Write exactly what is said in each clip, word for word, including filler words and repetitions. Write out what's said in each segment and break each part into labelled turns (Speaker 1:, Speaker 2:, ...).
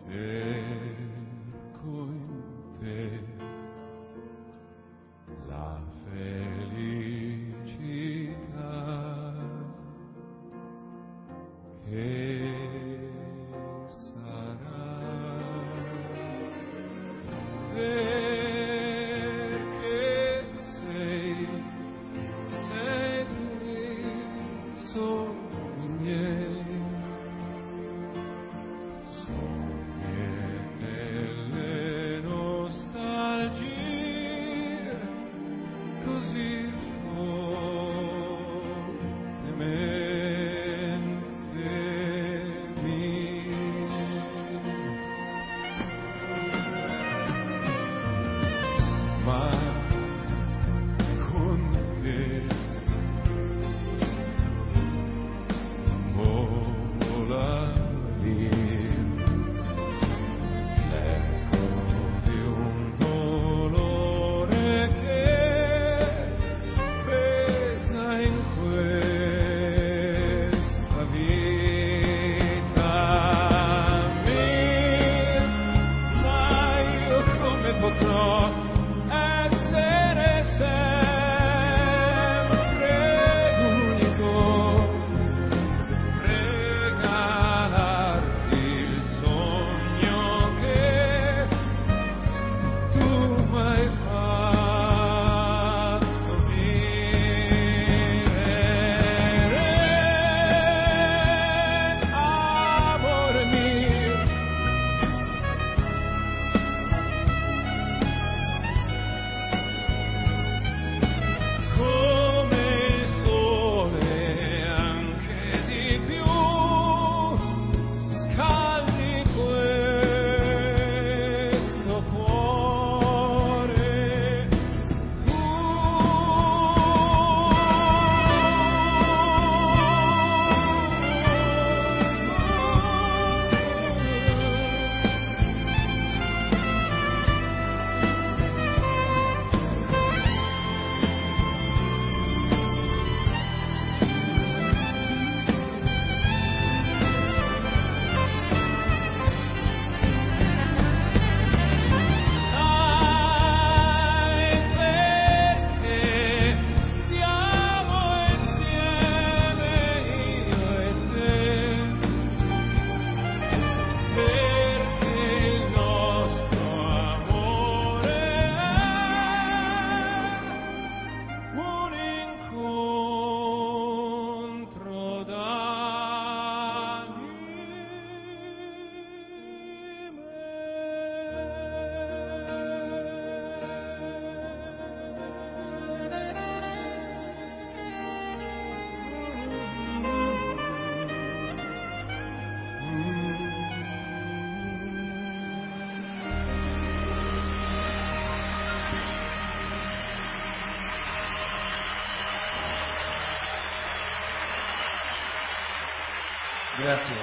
Speaker 1: Grazie.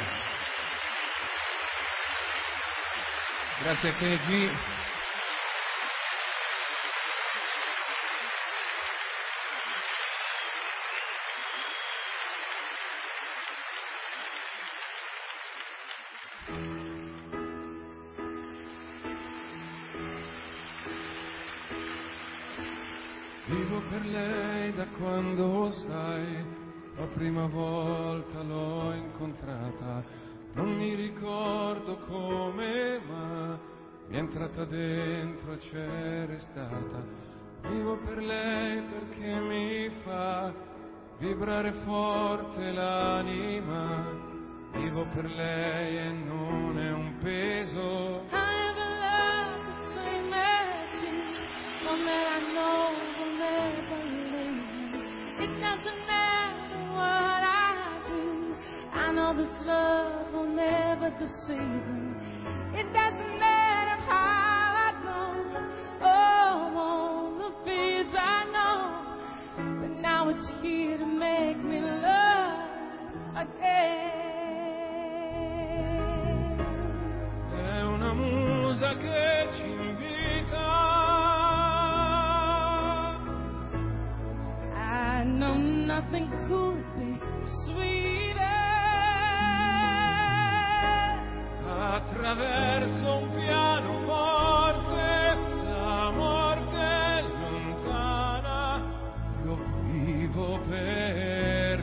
Speaker 1: Grazie a Kennedy.
Speaker 2: Vivo per lei da quando, sai, la prima volta l'ho incontrata. Non mi ricordo come, ma mi è entrata dentro e c'è restata. Vivo per lei perché mi fa vibrare forte l'anima. Vivo per lei e non è un peso.
Speaker 3: I never loved the same as you. One that I know will never leave. It doesn't matter what I do. I know this love will never deceive me. It doesn't matter how I go. Oh, all the fears I know. But now it's here to make me love again.
Speaker 2: È una musa che ci invita.
Speaker 3: I know nothing could be sweeter.
Speaker 2: A attraverso un pianoforte, la morte è lontana, io vivo per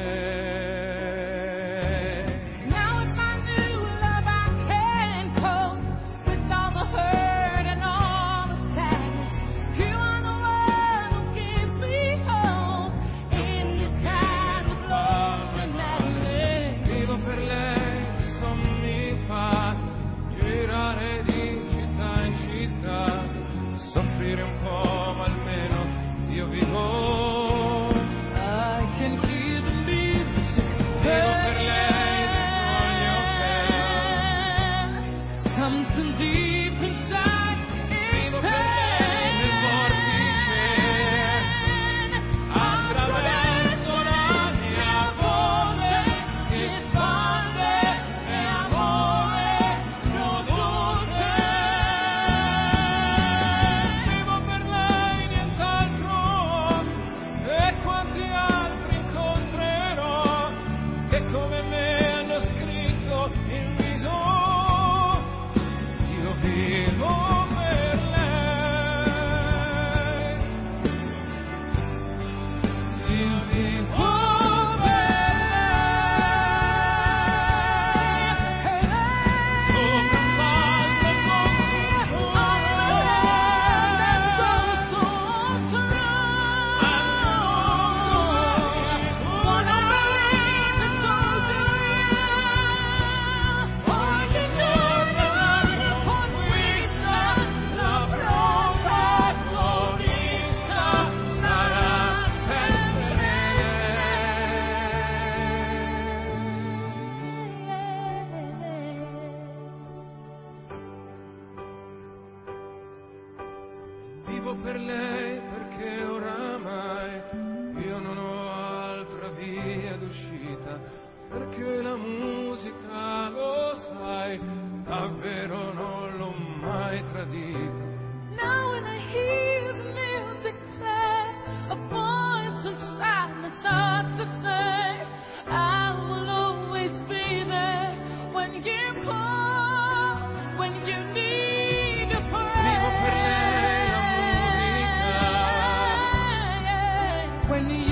Speaker 2: lei.
Speaker 3: Now with my new love I can cope with all the hurt and all the sadness. You are the one who gives me hope in this kind of love and madness.
Speaker 2: Vivo per lei, sommi fa girare di città in città, soffrire un po' ma almeno io vivo.
Speaker 3: I can hear the music.
Speaker 2: Vivo per lei dentro gli oceani,
Speaker 3: Something deep inside
Speaker 2: vivo per lei nel vortice, attraverso la mia voce si espande e amore produce. Vivo per lei, nient'altro, e quanti altri incontrerò che come me hanno scritto in viso. Io vivo per lei, io vivo per lei, sopra un palco con Vivo per lei perché oramai io non ho altra via d'uscita, perché la musica, lo sai, davvero non l'ho mai tradita.
Speaker 3: Now when I hear the music play, a voice inside me starts to say, I will always be there when you call, when you need a
Speaker 2: Vivo per lei, la
Speaker 3: prayer. When